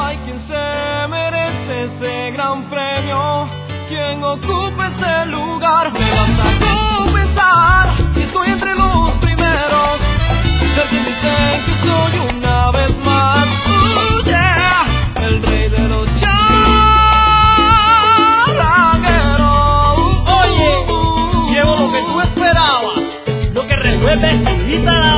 hay quien se merece ese gran premio, quien ocupe ese lugar. Me vas a compensar si estoy entre los primeros, ser quien dicen que soy una vez más. Yeah, el rey de los charrangueros. Oye, llevo lo que tú esperabas, lo que resuelve y la